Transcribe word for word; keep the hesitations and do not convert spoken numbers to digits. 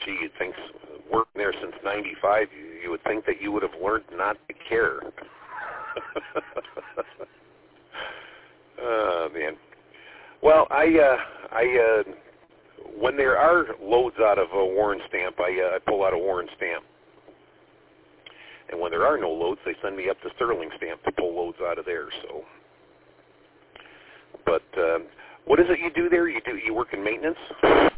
gee, you'd think working there since ninety-five, you, you would think that you would have learned not to care. Oh, man. Well, I, uh, I, uh, when there are loads out of a Warren Stamp, I, uh, I pull out a Warren Stamp. And when there are no loads, they send me up to Sterling Stamp to pull loads out of there. So, but um, what is it you do there? You do you work in maintenance?